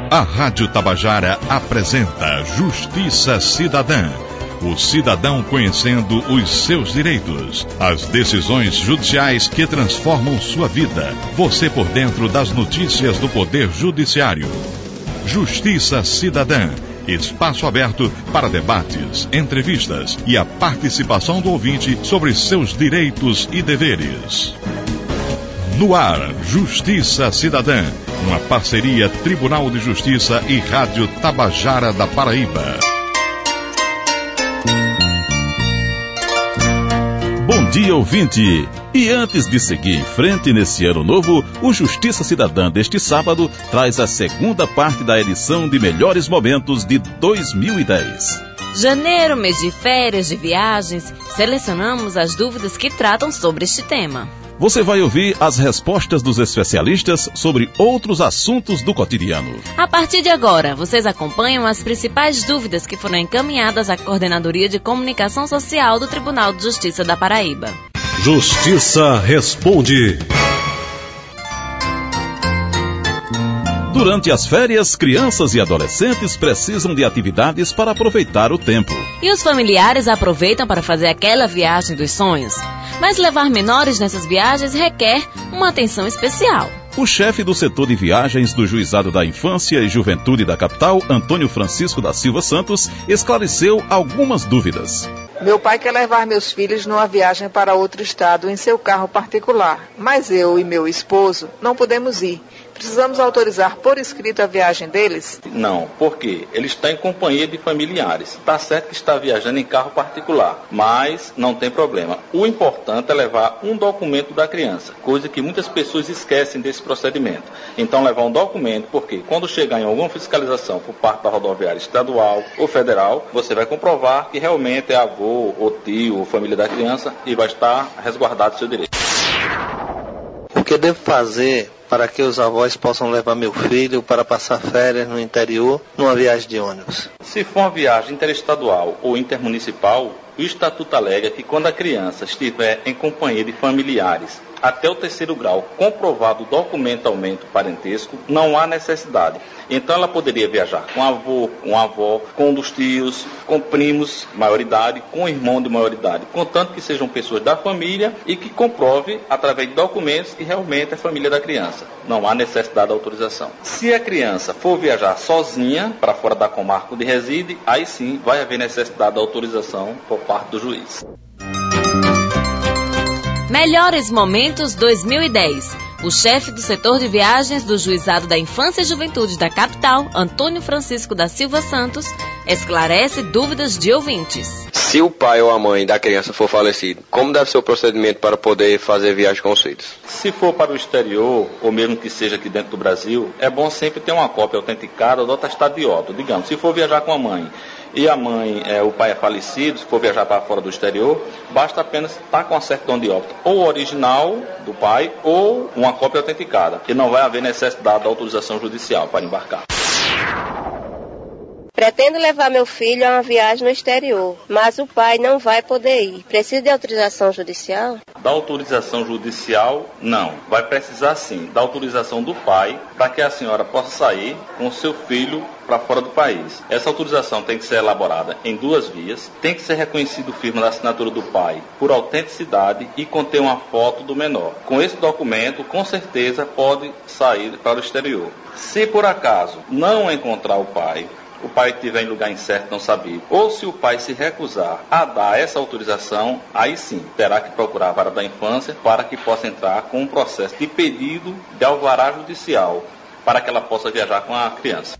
A Rádio Tabajara apresenta Justiça Cidadã. O cidadão conhecendo os seus direitos, as decisões judiciais que transformam sua vida. Você por dentro das notícias do Poder Judiciário. Justiça Cidadã. Espaço aberto para debates, entrevistas e a participação do ouvinte sobre seus direitos e deveres. No ar, Justiça Cidadã. Uma parceria Tribunal de Justiça e Rádio Tabajara da Paraíba. Bom dia, ouvinte! E antes de seguir em frente nesse ano novo, o Justiça Cidadã deste sábado traz a segunda parte da edição de Melhores Momentos de 2010. Janeiro, mês de férias, de viagens, selecionamos as dúvidas que tratam sobre este tema. Você vai ouvir as respostas dos especialistas sobre outros assuntos do cotidiano. A partir de agora, vocês acompanham as principais dúvidas que foram encaminhadas à Coordenadoria de Comunicação Social do Tribunal de Justiça da Paraíba. Justiça Responde. Durante as férias, crianças e adolescentes precisam de atividades para aproveitar o tempo. E os familiares aproveitam para fazer aquela viagem dos sonhos. Mas levar menores nessas viagens requer uma atenção especial. O chefe do setor de viagens do Juizado da Infância e Juventude da capital, Antônio Francisco da Silva Santos, esclareceu algumas dúvidas. Meu pai quer levar meus filhos numa viagem para outro estado em seu carro particular, mas eu e meu esposo não podemos ir. Precisamos autorizar por escrito a viagem deles? Não, porque ele está em companhia de familiares. Está certo que está viajando em carro particular, mas não tem problema. O importante é levar um documento da criança, coisa que muitas pessoas esquecem desse procedimento. Então levar um documento, porque quando chegar em alguma fiscalização por parte da rodoviária estadual ou federal, você vai comprovar que realmente é avô, ou tio, ou família da criança e vai estar resguardado seu direito. O que devo fazer para que os avós possam levar meu filho para passar férias no interior numa viagem de ônibus? Se for uma viagem interestadual ou intermunicipal, o Estatuto alega que quando a criança estiver em companhia de familiares até o 3º grau, comprovado documentalmente o parentesco, não há necessidade. Então ela poderia viajar com avô, com avó, com um dos tios, com primos de maioridade, com irmão de maioridade, contanto que sejam pessoas da família e que comprove, através de documentos, que realmente é família da criança. Não há necessidade de autorização. Se a criança for viajar sozinha, para fora da comarca onde reside, aí sim vai haver necessidade de autorização por parte do juiz. Melhores Momentos 2010. O chefe do setor de viagens do Juizado da Infância e Juventude da capital, Antônio Francisco da Silva Santos, esclarece dúvidas de ouvintes. Se o pai ou a mãe da criança for falecido, como deve ser o procedimento para poder fazer viagem com os filhos? Se for para o exterior, ou mesmo que seja aqui dentro do Brasil, é bom sempre ter uma cópia autenticada do atestado de óbito. Digamos, se for viajar com a mãe e a mãe, o pai é falecido, se for viajar para fora do exterior, basta apenas estar com a certidão de óbito, ou original do pai, ou uma cópia autenticada, e não vai haver necessidade da autorização judicial para embarcar. Pretendo levar meu filho a uma viagem no exterior, mas o pai não vai poder ir. Precisa de autorização judicial? Da autorização judicial, não. Vai precisar sim da autorização do pai para que a senhora possa sair com o seu filho para fora do país. Essa autorização tem que ser elaborada em 2 vias, tem que ser reconhecido firma da assinatura do pai por autenticidade e conter uma foto do menor. Com esse documento, com certeza, pode sair para o exterior. Se por acaso não encontrar o pai estiver em lugar incerto, não sabido, ou se o pai se recusar a dar essa autorização, aí sim, terá que procurar a vara da infância para que possa entrar com um processo de pedido de alvará judicial para que ela possa viajar com a criança.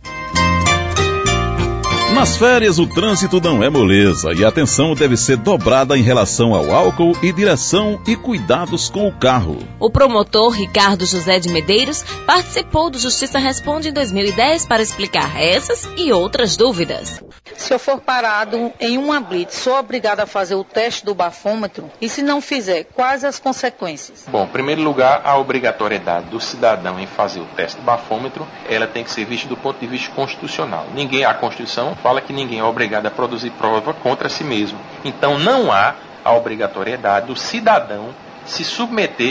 Nas férias, o trânsito não é moleza e a atenção deve ser dobrada em relação ao álcool e direção e cuidados com o carro. O promotor Ricardo José de Medeiros participou do Justiça Responde em 2010 para explicar essas e outras dúvidas. Se eu for parado em uma blitz, sou obrigado a fazer o teste do bafômetro? E se não fizer, quais as consequências? Bom, em primeiro lugar, a obrigatoriedade do cidadão em fazer o teste do bafômetro, ela tem que ser vista do ponto de vista constitucional. A Constituição fala que ninguém é obrigado a produzir prova contra si mesmo. Então não há a obrigatoriedade do cidadão se submeter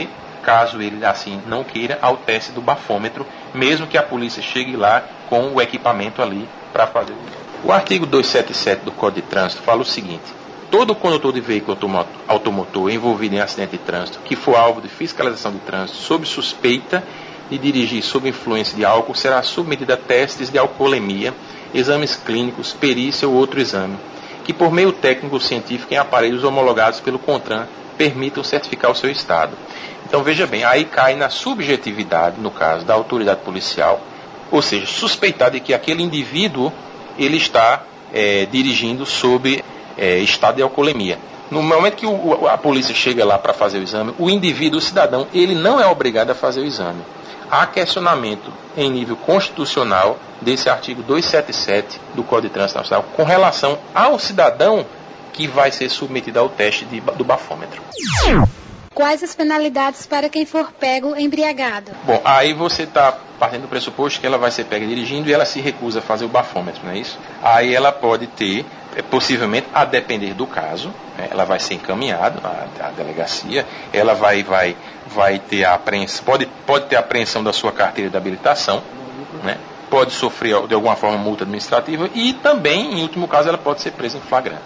caso ele assim não queira, ao teste do bafômetro, mesmo que a polícia chegue lá com o equipamento ali para fazer. O artigo 277 do Código de Trânsito fala o seguinte: todo condutor de veículo automotor envolvido em acidente de trânsito que for alvo de fiscalização de trânsito sob suspeita de dirigir sob influência de álcool será submetido a testes de alcoolemia, exames clínicos, perícia ou outro exame, que por meio técnico científico em aparelhos homologados pelo CONTRAN permitam certificar o seu estado. Então veja bem, aí cai na subjetividade, no caso da autoridade policial, ou seja, suspeitar de que aquele indivíduo ele está dirigindo sob estado de alcoolemia. No momento que a polícia chega lá para fazer o exame, o indivíduo, o cidadão, ele não é obrigado a fazer o exame. Há questionamento em nível constitucional desse artigo 277 do Código de Trânsito Nacional com relação ao cidadão que vai ser submetido ao teste do bafômetro. Quais as penalidades para quem for pego embriagado? Bom, aí você está partindo do pressuposto que ela vai ser pega dirigindo e ela se recusa a fazer o bafômetro, não é isso? Aí ela pode ter, possivelmente, a depender do caso, né, ela vai ser encaminhada à delegacia, ela vai ter a apreensão, pode ter a apreensão da sua carteira de habilitação, né, pode sofrer de alguma forma multa administrativa e também, em último caso, ela pode ser presa em flagrante.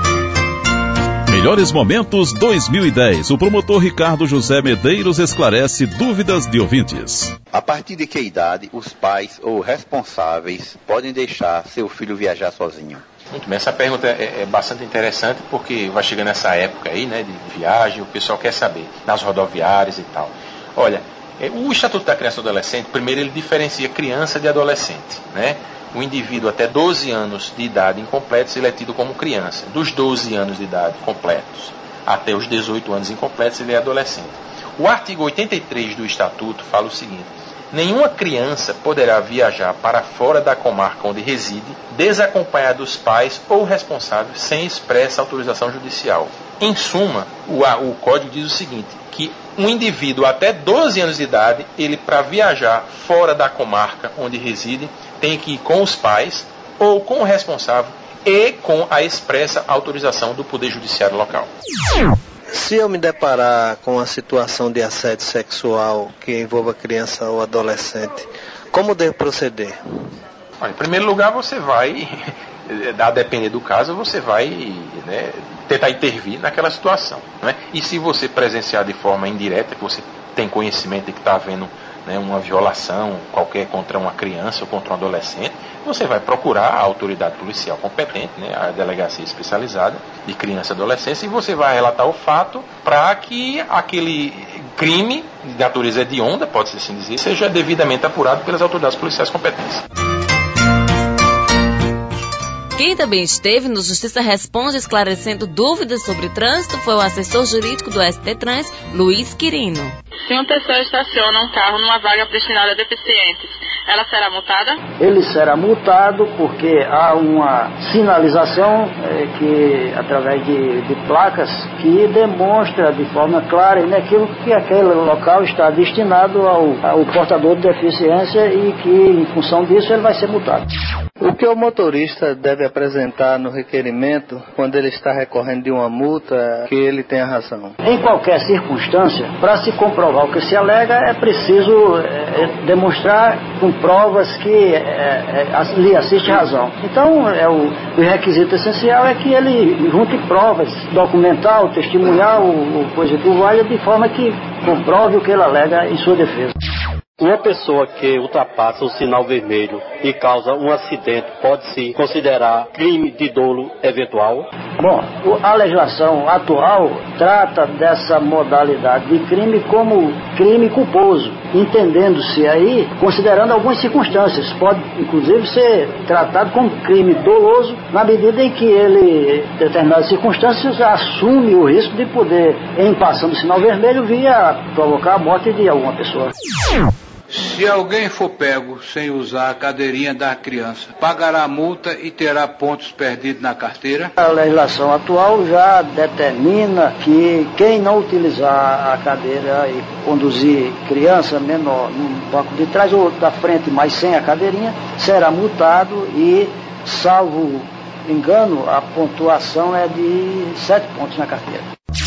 Melhores Momentos 2010. O promotor Ricardo José Medeiros esclarece dúvidas de ouvintes. A partir de que idade os pais ou responsáveis podem deixar seu filho viajar sozinho? Muito bem, essa pergunta é bastante interessante porque vai chegando essa época aí, né, de viagem, o pessoal quer saber, nas rodoviárias e tal. Olha, o Estatuto da Criança e do Adolescente, primeiro ele diferencia criança de adolescente, né? O indivíduo até 12 anos de idade incompletos, ele é tido como criança. Dos 12 anos de idade completos até os 18 anos incompletos, ele é adolescente. O artigo 83 do Estatuto fala o seguinte: nenhuma criança poderá viajar para fora da comarca onde reside, desacompanhada dos pais ou responsáveis, sem expressa autorização judicial. Em suma, o Código diz o seguinte, que um indivíduo até 12 anos de idade, ele para viajar fora da comarca onde reside, tem que ir com os pais ou com o responsável e com a expressa autorização do Poder Judiciário local. Se eu me deparar com uma situação de assédio sexual que envolva criança ou adolescente, como devo proceder? Olha, em primeiro lugar, você vai, a depender do caso, você vai, né, tentar intervir naquela situação, né? E se você presenciar de forma indireta, que você tem conhecimento de que está havendo, né, uma violação qualquer contra uma criança ou contra um adolescente, você vai procurar a autoridade policial competente, né, a delegacia especializada de criança e adolescência, e você vai relatar o fato para que aquele crime de natureza hedionda, pode-se assim dizer, seja devidamente apurado pelas autoridades policiais competentes. Quem também esteve no Justiça Responde esclarecendo dúvidas sobre trânsito foi o assessor jurídico do ST Trans, Luiz Quirino. Se uma pessoa estaciona um carro numa vaga destinada a deficientes, ela será multada? Ele será multado porque há uma sinalização que, através de placas que demonstra de forma clara e inequívoca que aquele local está destinado ao portador de deficiência e que, em função disso, ele vai ser multado. O que o motorista deve apresentar no requerimento quando ele está recorrendo de uma multa que ele tenha razão? Em qualquer circunstância, para se comprovar o que se alega, é preciso demonstrar com provas que lhe assiste razão. Então, o requisito essencial é que ele junte provas documental, testemunhal, ou coisa que o valha, de forma que comprove o que ele alega em sua defesa. Uma pessoa que ultrapassa o sinal vermelho e causa um acidente pode-se considerar crime de dolo eventual? Bom, a legislação atual trata dessa modalidade de crime como crime culposo, entendendo-se aí, considerando algumas circunstâncias. Pode, inclusive, ser tratado como crime doloso na medida em que ele, em determinadas circunstâncias, assume o risco de poder, em passando o sinal vermelho, provocar a morte de alguma pessoa. Se alguém for pego sem usar a cadeirinha da criança, pagará a multa e terá pontos perdidos na carteira? A legislação atual já determina que quem não utilizar a cadeira e conduzir criança menor no banco de trás ou da frente, mas sem a cadeirinha, será multado e, salvo engano, a pontuação é de 7 pontos na carteira.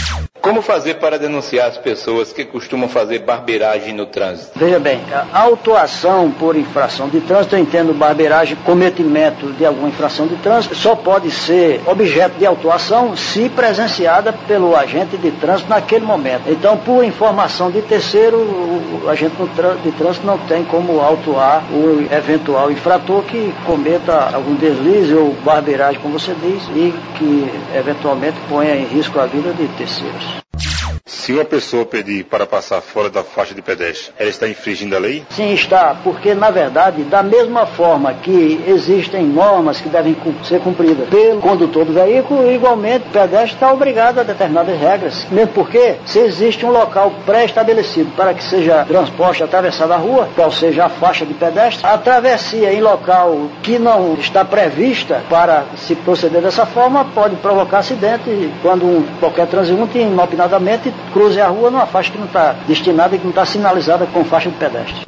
Como fazer para denunciar as pessoas que costumam fazer barbeiragem no trânsito? Veja bem, a autuação por infração de trânsito, eu entendo barbeiragem, cometimento de alguma infração de trânsito, só pode ser objeto de autuação se presenciada pelo agente de trânsito naquele momento. Então, por informação de terceiro, o agente de trânsito não tem como autuar o eventual infrator que cometa algum deslize ou barbeiragem, como você diz, e que eventualmente ponha em risco a vida de terceiros. Se uma pessoa pedir para passar fora da faixa de pedestre, ela está infringindo a lei? Sim, está, porque na verdade, da mesma forma que existem normas que devem ser cumpridas pelo condutor do veículo, igualmente o pedestre está obrigado a determinadas regras. Mesmo porque, se existe um local pré-estabelecido para que seja transposta, atravessada a rua, qual seja a faixa de pedestre, a travessia em local que não está prevista para se proceder dessa forma pode provocar acidente quando qualquer transeunte inopinadamente cruze a rua numa faixa que não está destinada e que não está sinalizada com faixa de pedestre.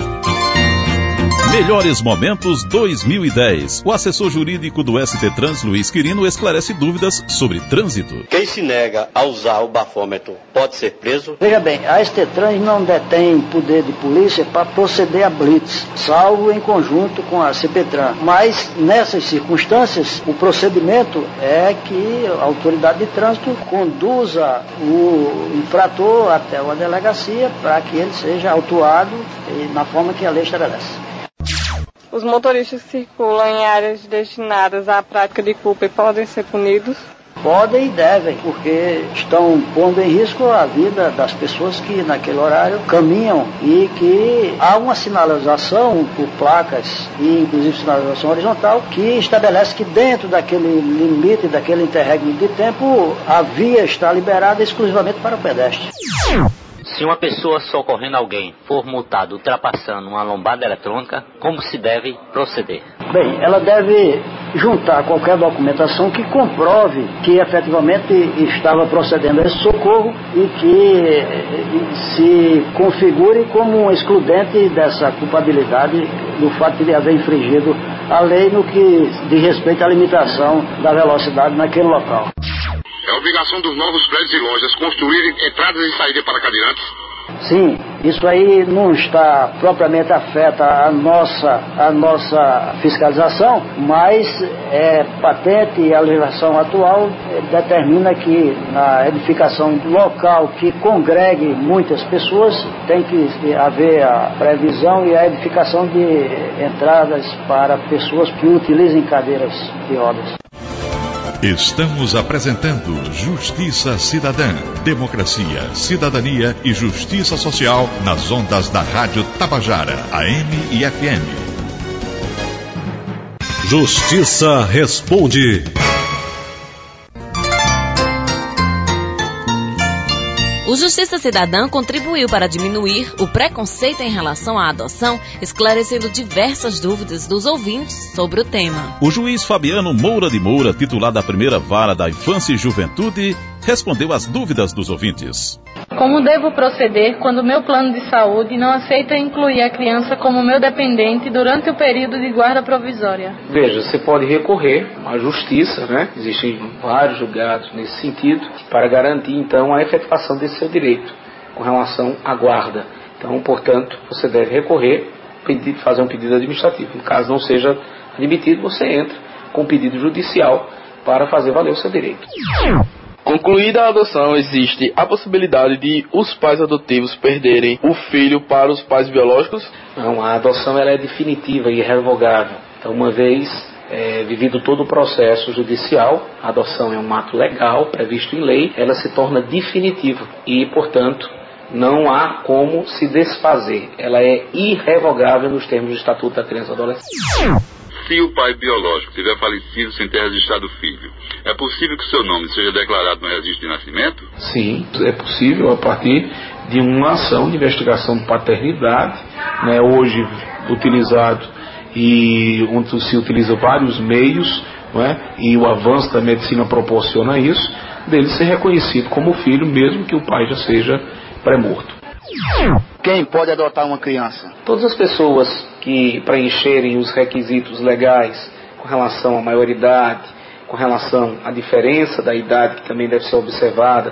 Melhores Momentos 2010. O assessor jurídico do ST Trans, Luiz Quirino, esclarece dúvidas sobre trânsito. Quem se nega a usar o bafômetro pode ser preso? Veja bem, a ST Trans não detém poder de polícia para proceder a blitz, salvo em conjunto com a CPTran. Mas, nessas circunstâncias, o procedimento é que a autoridade de trânsito conduza o infrator até uma delegacia para que ele seja autuado na forma que a lei estabelece. Os motoristas que circulam em áreas destinadas à prática de culpa podem ser punidos? Podem e devem, porque estão pondo em risco a vida das pessoas que naquele horário caminham e que há uma sinalização por placas e inclusive sinalização horizontal que estabelece que dentro daquele limite, daquele interregno de tempo, a via está liberada exclusivamente para o pedestre. Se uma pessoa socorrendo alguém for multada ultrapassando uma lombada eletrônica, como se deve proceder? Bem, ela deve juntar qualquer documentação que comprove que efetivamente estava procedendo a esse socorro e que se configure como um excludente dessa culpabilidade do fato de haver infringido a lei no que diz respeito à limitação da velocidade naquele local. É obrigação dos novos prédios e lojas construírem entradas e saídas para cadeirantes? Sim, isso aí não está propriamente afeta a nossa fiscalização, mas é patente e a legislação atual determina que na edificação local que congregue muitas pessoas tem que haver a previsão e a edificação de entradas para pessoas que utilizem cadeiras de rodas. Estamos apresentando Justiça Cidadã, Democracia, Cidadania e Justiça Social nas ondas da Rádio Tabajara, AM e FM. Justiça Responde. O Justiça Cidadã contribuiu para diminuir o preconceito em relação à adoção, esclarecendo diversas dúvidas dos ouvintes sobre o tema. O juiz Fabiano Moura de Moura, titular da primeira vara da Infância e Juventude, respondeu às dúvidas dos ouvintes. Como devo proceder quando meu plano de saúde não aceita incluir a criança como meu dependente durante o período de guarda provisória? Veja, você pode recorrer à justiça, né? Existem vários julgados nesse sentido, para garantir então a efetivação desse seu direito com relação à guarda. Então, portanto, você deve recorrer, fazer um pedido administrativo. No caso não seja admitido, você entra com um pedido judicial para fazer valer o seu direito. Concluída a adoção, existe a possibilidade de os pais adotivos perderem o filho para os pais biológicos? Não, a adoção ela é definitiva e irrevogável. Então, uma vez vivido todo o processo judicial, a adoção é um ato legal, previsto em lei, ela se torna definitiva e, portanto, não há como se desfazer. Ela é irrevogável nos termos do Estatuto da Criança e Adolescente. Se o pai biológico tiver falecido sem ter registrado o filho, é possível que seu nome seja declarado no registro de nascimento? Sim, é possível a partir de uma ação de investigação de paternidade, né, hoje utilizado e onde se utiliza vários meios, né, e o avanço da medicina proporciona isso, dele ser reconhecido como filho, mesmo que o pai já seja pré-morto. Quem pode adotar uma criança? Todas as pessoas que preencherem os requisitos legais com relação à maioridade, com relação à diferença da idade que também deve ser observada,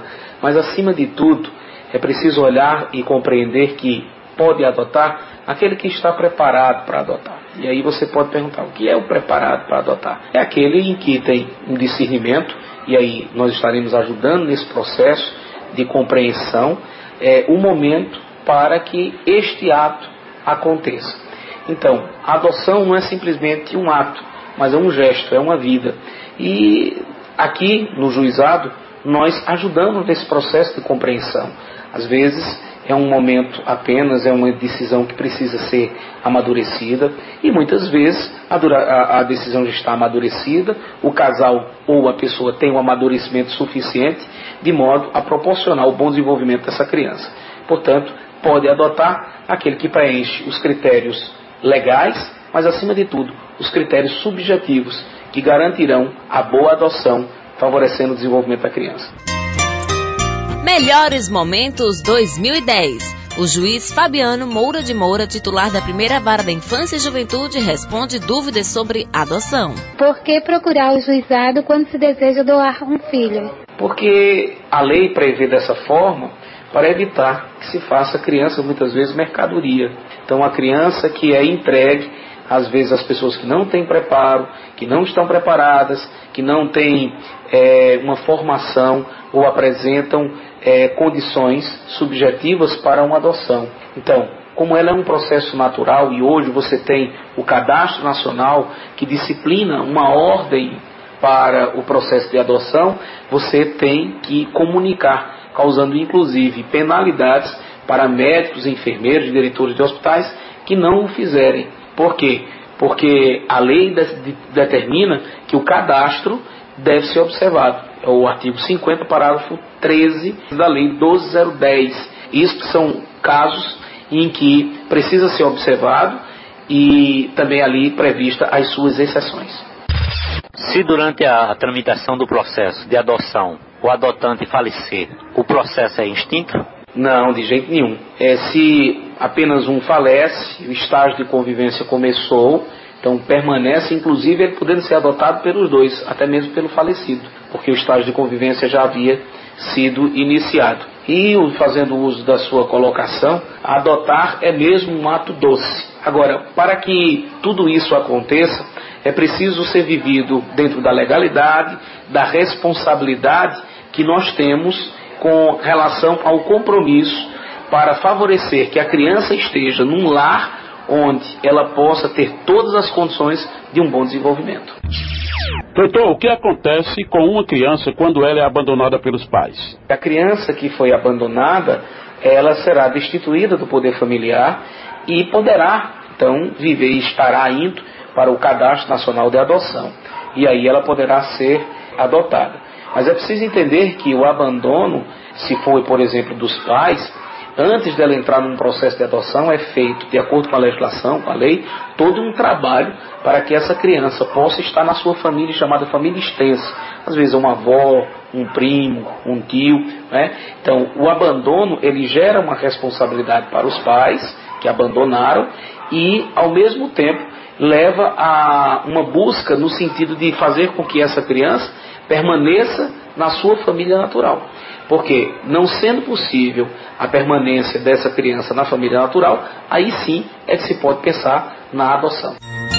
Mas acima de tudo, é preciso olhar e compreender que pode adotar aquele que está preparado para adotar. E aí você pode perguntar, o que é o preparado para adotar? É aquele em que tem um discernimento, e aí nós estaremos ajudando nesse processo de compreensão, o momento para que este ato aconteça. Então, a adoção não é simplesmente um ato, mas é um gesto, é uma vida. E aqui no juizado, nós ajudamos nesse processo de compreensão. Às vezes é um momento apenas, é uma decisão que precisa ser amadurecida, e muitas vezes a decisão já está amadurecida, o casal ou a pessoa tem um amadurecimento suficiente de modo a proporcionar o bom desenvolvimento dessa criança. Portanto, pode adotar aquele que preenche os critérios legais, mas acima de tudo, os critérios subjetivos que garantirão a boa adoção, favorecendo o desenvolvimento da criança. Melhores Momentos 2010. O juiz Fabiano Moura de Moura, titular da Primeira Vara da Infância e Juventude, responde dúvidas sobre adoção. Por que procurar o juizado quando se deseja doar um filho? Porque a lei prevê dessa forma para evitar que se faça criança, muitas vezes, mercadoria. Então, a criança que é entregue, às vezes, às pessoas que não têm preparo, que não estão preparadas, que não têm uma formação ou apresentam condições subjetivas para uma adoção. Então, como ela é um processo natural e hoje você tem o Cadastro Nacional que disciplina uma ordem para o processo de adoção, você tem que comunicar, causando inclusive penalidades para médicos, enfermeiros, diretores de hospitais que não o fizerem. Por quê? Porque a lei determina que o cadastro deve ser observado. É o artigo 50, parágrafo 13 da lei 12.010. Isso são casos em que precisa ser observado e também ali prevista as suas exceções. Se durante a tramitação do processo de adoção o adotante falecer, o processo é extinto? Não, de jeito nenhum. Se apenas um falece, o estágio de convivência começou, então permanece, inclusive ele podendo ser adotado pelos dois, até mesmo pelo falecido, porque o estágio de convivência já havia sido iniciado. E fazendo uso da sua colocação, adotar é mesmo um ato doce. Agora, para que tudo isso aconteça, é preciso ser vivido dentro da legalidade, da responsabilidade que nós temos com relação ao compromisso para favorecer que a criança esteja num lar onde ela possa ter todas as condições de um bom desenvolvimento. Doutor, o que acontece com uma criança quando ela é abandonada pelos pais? A criança que foi abandonada, ela será destituída do poder familiar e poderá, então, viver e estará indo para o Cadastro Nacional de Adoção. E aí ela poderá ser adotada. Mas é preciso entender que o abandono, se for, por exemplo, dos pais, antes dela entrar num processo de adoção, é feito, de acordo com a legislação, com a lei, todo um trabalho para que essa criança possa estar na sua família, chamada família extensa. Às vezes uma avó, um primo, um tio, né? Então, o abandono, ele gera uma responsabilidade para os pais que abandonaram e, ao mesmo tempo, leva a uma busca no sentido de fazer com que essa criança permaneça na sua família natural. Porque, não sendo possível a permanência dessa criança na família natural, aí sim é que se pode pensar na adoção.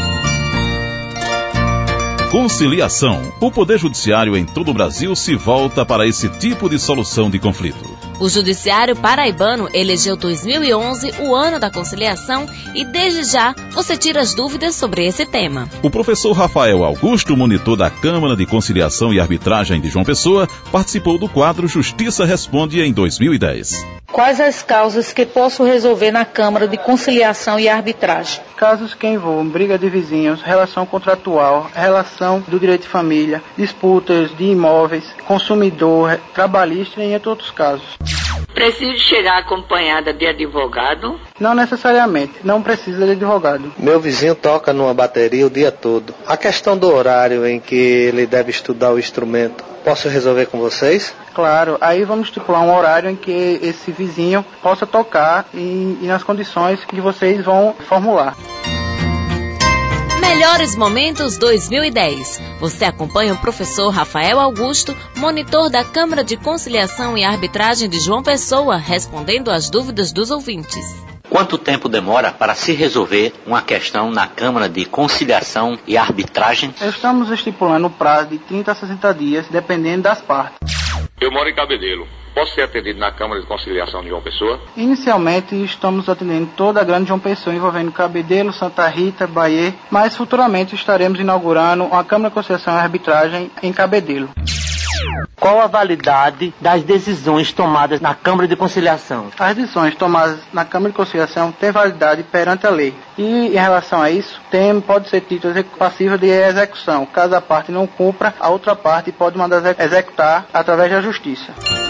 Conciliação. O Poder Judiciário em todo o Brasil se volta para esse tipo de solução de conflito. O Judiciário Paraibano elegeu 2011 o ano da conciliação e desde já você tira as dúvidas sobre esse tema. O professor Rafael Augusto, monitor da Câmara de Conciliação e Arbitragem de João Pessoa, participou do quadro Justiça Responde em 2010. Quais as causas que posso resolver na Câmara de Conciliação e Arbitragem? Casos que envolvam briga de vizinhos, relação contratual, relação do direito de família, disputas de imóveis, consumidor, trabalhista e entre outros casos. Preciso chegar acompanhada de advogado? Não necessariamente, não precisa de advogado. Meu vizinho toca numa bateria o dia todo. A questão do horário em que ele deve estudar o instrumento, posso resolver com vocês? Claro, aí vamos estipular um horário em que esse vizinho possa tocar e nas condições que vocês vão formular. Melhores Momentos 2010. Você acompanha o professor Rafael Augusto, monitor da Câmara de Conciliação e Arbitragem de João Pessoa, respondendo às dúvidas dos ouvintes. Quanto tempo demora para se resolver uma questão na Câmara de Conciliação e Arbitragem? Estamos estipulando o prazo de 30 a 60 dias, dependendo das partes. Eu moro em Cabedelo. Posso ser atendido na Câmara de Conciliação de João Pessoa? Inicialmente estamos atendendo toda a Grande João Pessoa, envolvendo Cabedelo, Santa Rita, Bahia, mas futuramente estaremos inaugurando uma Câmara de Conciliação e Arbitragem em Cabedelo. Qual a validade das decisões tomadas na Câmara de Conciliação? As decisões tomadas na Câmara de Conciliação têm validade perante a lei. E em relação a isso, pode ser título passível de execução. Caso a parte não cumpra, a outra parte pode mandar executar através da Justiça.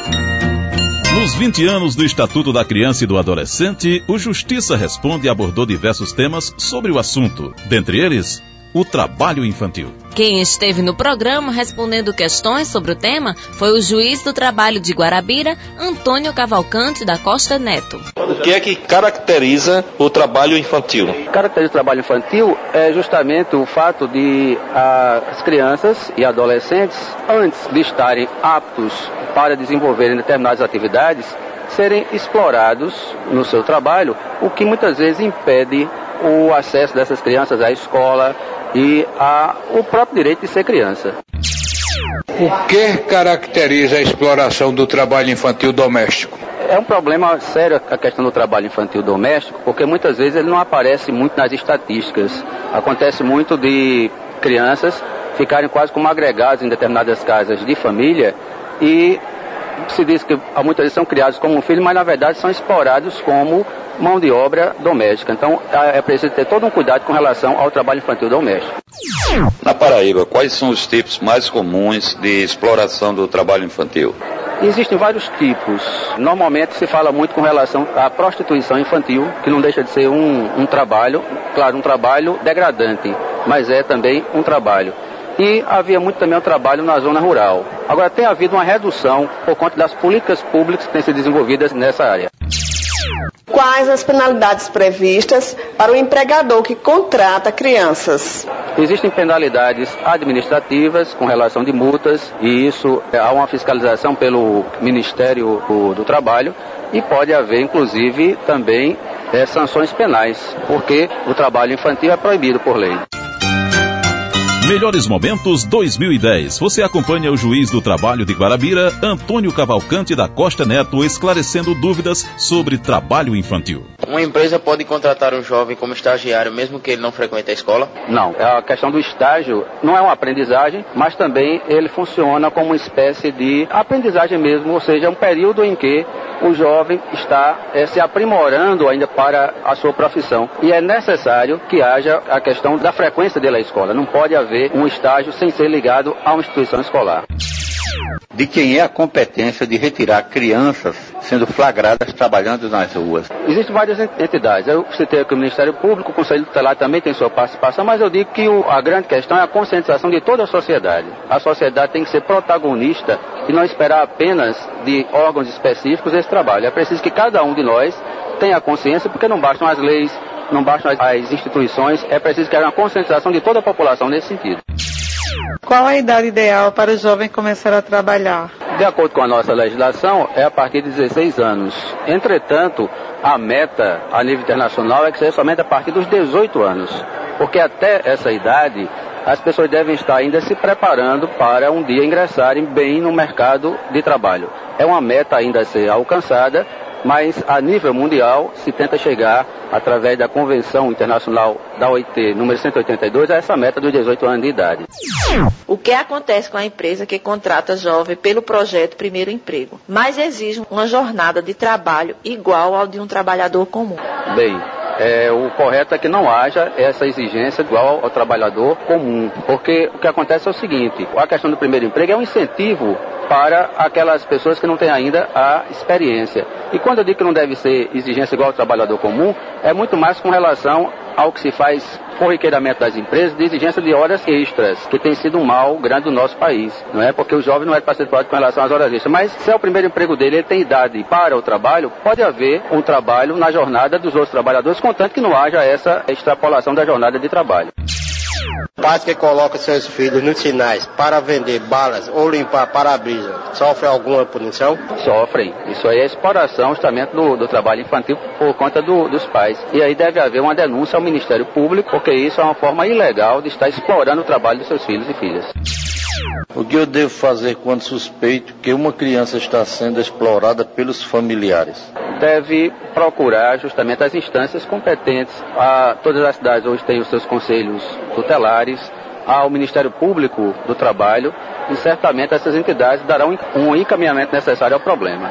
Nos 20 anos do Estatuto da Criança e do Adolescente, o Justiça Responde abordou diversos temas sobre o assunto. Dentre eles, o trabalho infantil. Quem esteve no programa respondendo questões sobre o tema foi o juiz do trabalho de Guarabira, Antônio Cavalcante da Costa Neto. O que é que caracteriza o trabalho infantil? Caracteriza o trabalho infantil é justamente o fato de as crianças e adolescentes, antes de estarem aptos para desenvolverem determinadas atividades, serem explorados no seu trabalho, o que muitas vezes impede o acesso dessas crianças à escola e o próprio direito de ser criança. O que caracteriza a exploração do trabalho infantil doméstico? É um problema sério a questão do trabalho infantil doméstico, porque muitas vezes ele não aparece muito nas estatísticas. Acontece muito de crianças ficarem quase como agregados em determinadas casas de família e se diz que muitas vezes são criados como um filho, mas na verdade são explorados como mão de obra doméstica. Então é preciso ter todo um cuidado com relação ao trabalho infantil doméstico. Na Paraíba, quais são os tipos mais comuns de exploração do trabalho infantil? Existem vários tipos. Normalmente se fala muito com relação à prostituição infantil, que não deixa de ser um trabalho, claro, um trabalho degradante, mas é também um trabalho. E havia muito também o trabalho na zona rural. Agora tem havido uma redução por conta das políticas públicas que têm sido desenvolvidas nessa área. Quais as penalidades previstas para o empregador que contrata crianças? Existem penalidades administrativas com relação de multas e isso há uma fiscalização pelo Ministério do Trabalho e pode haver inclusive também sanções penais, porque o trabalho infantil é proibido por lei. Melhores Momentos 2010. Você acompanha o juiz do trabalho de Guarabira, Antônio Cavalcante da Costa Neto, esclarecendo dúvidas sobre trabalho infantil. Uma empresa pode contratar um jovem como estagiário, mesmo que ele não frequente a escola? Não. A questão do estágio não é uma aprendizagem, mas também ele funciona como uma espécie de aprendizagem mesmo, ou seja, um período em que o jovem está se aprimorando ainda para a sua profissão. E é necessário que haja a questão da frequência dele à escola. Não pode haver um estágio sem ser ligado a uma instituição escolar. De quem é a competência de retirar crianças sendo flagradas trabalhando nas ruas? Existem várias entidades. Eu citei aqui o Ministério Público, o Conselho Tutelar também tem sua participação, mas eu digo que a grande questão é a conscientização de toda a sociedade. A sociedade tem que ser protagonista e não esperar apenas de órgãos específicos esse trabalho. É preciso que cada um de nós tenha consciência, porque não bastam as leis, não bastam as instituições, é preciso que haja uma conscientização de toda a população nesse sentido. Qual a idade ideal para o jovem começar a trabalhar? De acordo com a nossa legislação, é a partir de 16 anos. Entretanto, a meta a nível internacional é que seja somente a partir dos 18 anos, porque até essa idade as pessoas devem estar ainda se preparando para um dia ingressarem bem no mercado de trabalho. É uma meta ainda a ser alcançada, mas a nível mundial se tenta chegar, através da Convenção Internacional da OIT, número 182, a essa meta dos 18 anos de idade. O que acontece com a empresa que contrata jovem pelo projeto Primeiro Emprego, mas exige uma jornada de trabalho igual ao de um trabalhador comum? Bem, o correto é que não haja essa exigência igual ao trabalhador comum, porque o que acontece é o seguinte, a questão do primeiro emprego é um incentivo para aquelas pessoas que não têm ainda a experiência. E quando eu digo que não deve ser exigência igual ao trabalhador comum, é muito mais com relação ao que se faz corriqueiramente das empresas, de exigência de horas extras, que tem sido um mal grande do nosso país, não é? Porque o jovem não é para ser preocupado com relação às horas extras, mas se é o primeiro emprego dele, ele tem idade para o trabalho, pode haver um trabalho na jornada dos outros trabalhadores, contanto que não haja essa extrapolação da jornada de trabalho. Pais que colocam seus filhos nos sinais para vender balas ou limpar para-brisa, sofrem alguma punição? Sofrem. Isso aí é exploração justamente do trabalho infantil por conta dos pais. E aí deve haver uma denúncia ao Ministério Público, porque isso é uma forma ilegal de estar explorando o trabalho dos seus filhos e filhas. O que eu devo fazer quando suspeito que uma criança está sendo explorada pelos familiares? Deve procurar justamente as instâncias competentes. Todas as cidades hoje têm os seus conselhos tutelares, ao Ministério Público do Trabalho, e certamente essas entidades darão um encaminhamento necessário ao problema.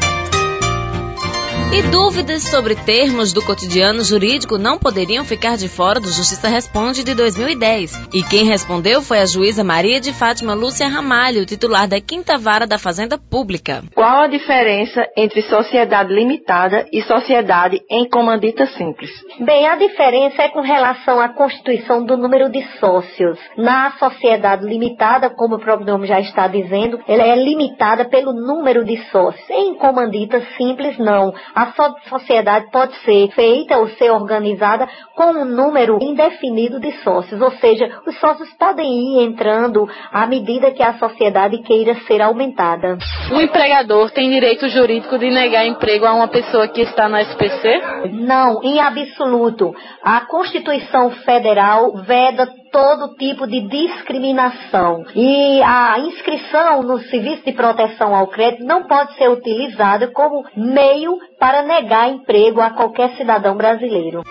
E dúvidas sobre termos do cotidiano jurídico não poderiam ficar de fora do Justiça Responde de 2010. E quem respondeu foi a juíza Maria de Fátima Lúcia Ramalho, titular da 5ª Vara da Fazenda Pública. Qual a diferença entre sociedade limitada e sociedade em comandita simples? Bem, a diferença é com relação à constituição do número de sócios. Na sociedade limitada, como o próprio nome já está dizendo, ela é limitada pelo número de sócios. Em comandita simples, não. A sociedade pode ser feita ou ser organizada com um número indefinido de sócios, ou seja, os sócios podem ir entrando à medida que a sociedade queira ser aumentada. O empregador tem direito jurídico de negar emprego a uma pessoa que está na SPC? Não, em absoluto. A Constituição Federal veda todo tipo de discriminação. E a inscrição no Serviço de Proteção ao Crédito não pode ser utilizada como meio para negar emprego a qualquer cidadão brasileiro.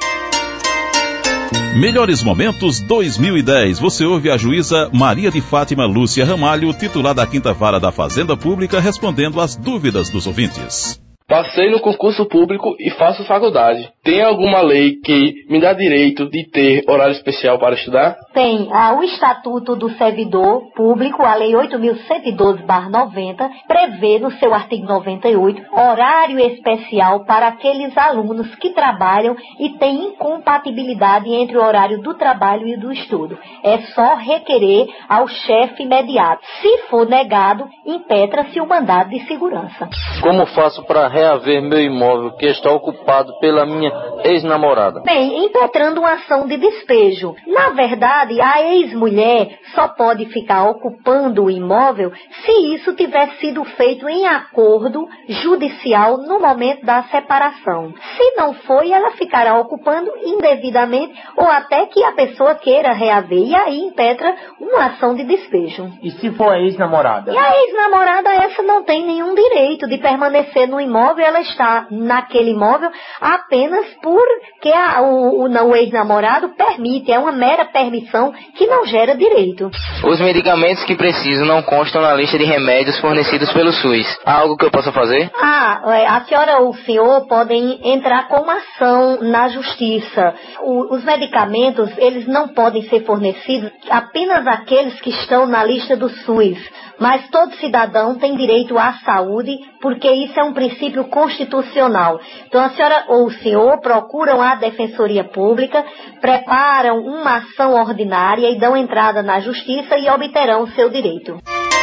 Melhores Momentos 2010. Você ouve a juíza Maria de Fátima Lúcia Ramalho, titular da 5ª Vara da Fazenda Pública, respondendo às dúvidas dos ouvintes. Passei no concurso público e faço faculdade. Tem alguma lei que me dá direito de ter horário especial para estudar? Tem. O Estatuto do Servidor Público, a Lei 8.112/90, prevê no seu artigo 98 horário especial para aqueles alunos que trabalham e têm incompatibilidade entre o horário do trabalho e do estudo. É só requerer ao chefe imediato. Se for negado, impetra-se o mandado de segurança. Como faço para reaver meu imóvel que está ocupado pela minha ex-namorada? Bem, impetrando uma ação de despejo. Na verdade, a ex-mulher só pode ficar ocupando o imóvel se isso tiver sido feito em acordo judicial no momento da separação. Se não foi, ela ficará ocupando indevidamente ou até que a pessoa queira reaver. E aí impetra uma ação de despejo. E se for a ex-namorada? E a ex-namorada, essa não tem nenhum direito de permanecer no imóvel. Ela está naquele imóvel apenas porque o ex-namorado permite. É uma mera permissão que não gera direito. Os medicamentos que preciso não constam na lista de remédios fornecidos pelo SUS. Há algo que eu possa fazer? A senhora ou o senhor podem entrar com uma ação na justiça. Os medicamentos, eles não podem ser fornecidos apenas àqueles que estão na lista do SUS. Mas todo cidadão tem direito à saúde, porque isso é um princípio constitucional. Então a senhora ou o senhor procuram a Defensoria Pública, preparam uma ação ordinária e dão entrada na justiça e obterão o seu direito.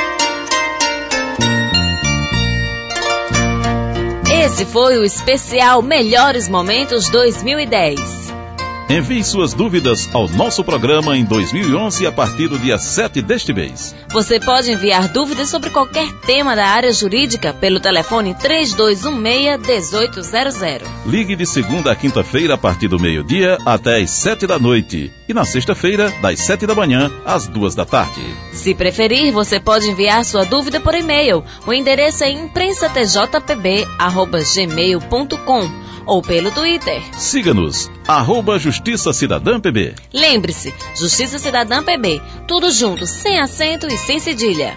Esse foi o especial Melhores Momentos 2010. Envie suas dúvidas ao nosso programa em 2011 a partir do dia 7 deste mês. Você pode enviar dúvidas sobre qualquer tema da área jurídica pelo telefone 3216-1800. Ligue de segunda a quinta-feira a partir do meio-dia até às 7 da noite. E na sexta-feira, das 7 da manhã às 2 da tarde. Se preferir, você pode enviar sua dúvida por e-mail. O endereço é imprensatjpb@gmail.com ou pelo Twitter. Siga-nos, @Justiça Cidadã PB. Lembre-se, Justiça Cidadã PB, tudo junto, sem acento e sem cedilha.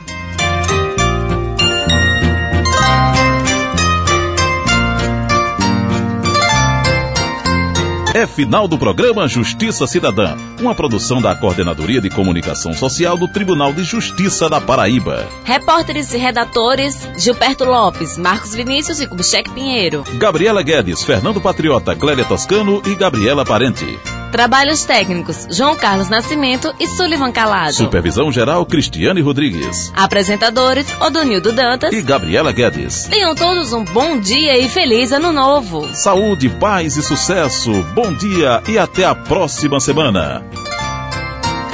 É final do programa Justiça Cidadã, uma produção da Coordenadoria de Comunicação Social do Tribunal de Justiça da Paraíba. Repórteres e redatores: Gilberto Lopes, Marcos Vinícius e Kubitschek Pinheiro. Gabriela Guedes, Fernando Patriota, Clélia Toscano e Gabriela Parente. Trabalhos técnicos: João Carlos Nascimento e Sullivan Calado. Supervisão geral: Cristiane Rodrigues. Apresentadores: Odonildo Dantas e Gabriela Guedes. Tenham todos um bom dia e feliz ano novo. Saúde, paz e sucesso. Bom dia e até a próxima semana.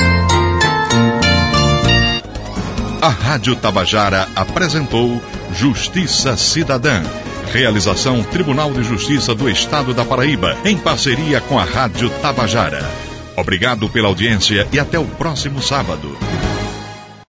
A Rádio Tabajara apresentou Justiça Cidadã. Realização Tribunal de Justiça do Estado da Paraíba, em parceria com a Rádio Tabajara. Obrigado pela audiência e até o próximo sábado.